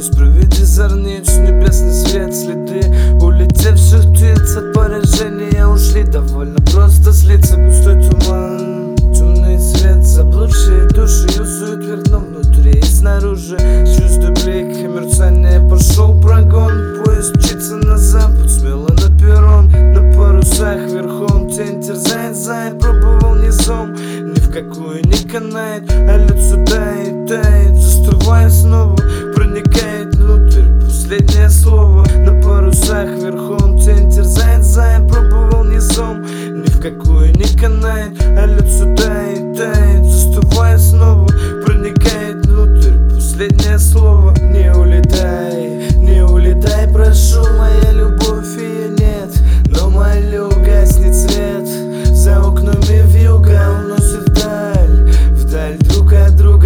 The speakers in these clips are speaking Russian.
Пусть проведи зорницу, небесный свет, следы улетевших птиц от поражения ушли. Довольно просто слиться, густой туман, темный свет, заблудшие души юзают верно внутри и снаружи. Чувствую блик и мерцание, пошел прогон. Поезд мчится на запад, смело на перрон. На парусах верхом тень терзает заяц. Пробовал низом, ни в какую не канает, а лед сюда и тает, застывая снова, проникает внутрь последнее слово. На парусах верхом тень терзает заяц. Пробовал низом, ни в какую не канает, а лед сюда и тает, застывая снова, проникает внутрь последнее слово. Не улетай, прошу, моя любовь, ее нет, но молю, гаснет свет. За окнами вьюга уносит вдаль друг от друга.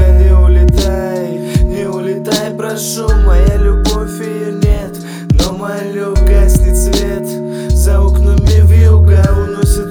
Не улетай, прошу, моя любовь, ее нет, но молю, гаснет свет. За окнами вьюга уносит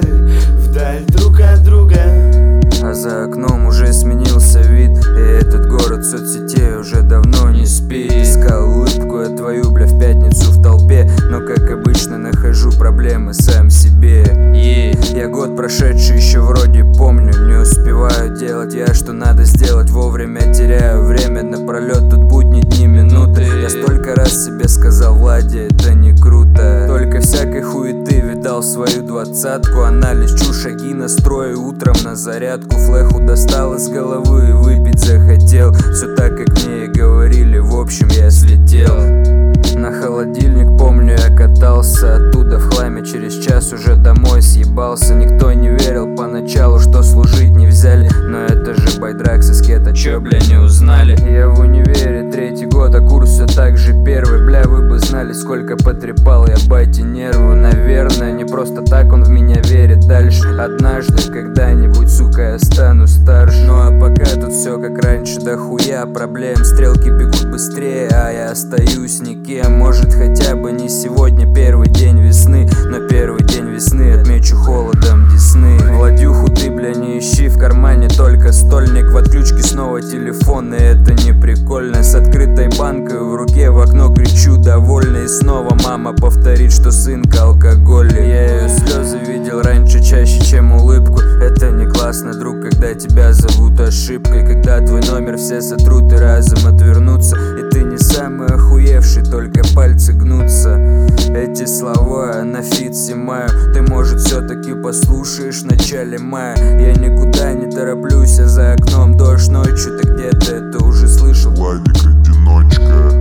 вдаль друг от друга. А за окном уже сменился вид, и этот город соцсетей уже давно не спит. Искал улыбку я твою, бля, в пятницу в толпе, но как обычно нахожу проблемы сам себе. Я год прошедший еще вроде помню, не успеваю делать я, что надо сделать вовремя. Теряю время напролет, тут будни, дни, минуты. Я столько раз себе сказал: Влади, это не круто. Только всякой хуеты видал свою двадцатку. Анализ, чушь, шаги, настрой утром на зарядку. Флеху достал из головы и выпить захотел. Все так, как мне и говорили, в общем я слетел. На холодильник, помню, я катался оттуда в хламе. Через час уже домой съебался. Никто не верил поначалу, что служить не взяли, но это же Байдракс и Скета, чё, бля, не узнали? Я в универе третий год, а курс все так же первый. Бля, вы бы знали, сколько потрепал я бате нервы. Наверное, не просто так он в меня верит дальше. Однажды, когда-нибудь, сука, я стану старше. Ну а пока тут все как раньше, да хуя проблем. Стрелки бегут быстрее, а я остаюсь никем. Может, хотя бы не сегодня первый день весны, но первый день весны отмечу холодом Десны. Владюху ты, бля, не ищи, в кармане только стольник. В отключке снова телефон, и это не прикольно. С открытой банкой в руке в окно кричу довольный. И снова мама повторит, что сынка алкоголик. Я ее слезы видел раньше чаще, чем улыбку. Это не классно, друг, когда тебя зовут ошибкой. Когда твой номер все сотрут и разом отвернутся, и ты не самый охуевший, только пальцы гнутся. Эти слова на фит снимаю. Ты, может, все-таки послушаешь в начале мая. Я никуда не тороплюсь, а за окном дождь ночью. Ты где-то это уже слышал. Владик одиночка.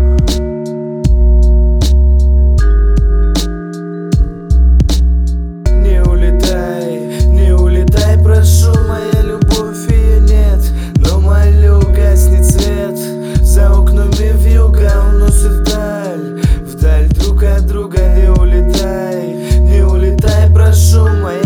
Не улетай, прошу, моя любовь, ее нет, но молю, гаснет свет. За окнами вьюга уносит вдаль друг от друга. Не улетай, прошу, моя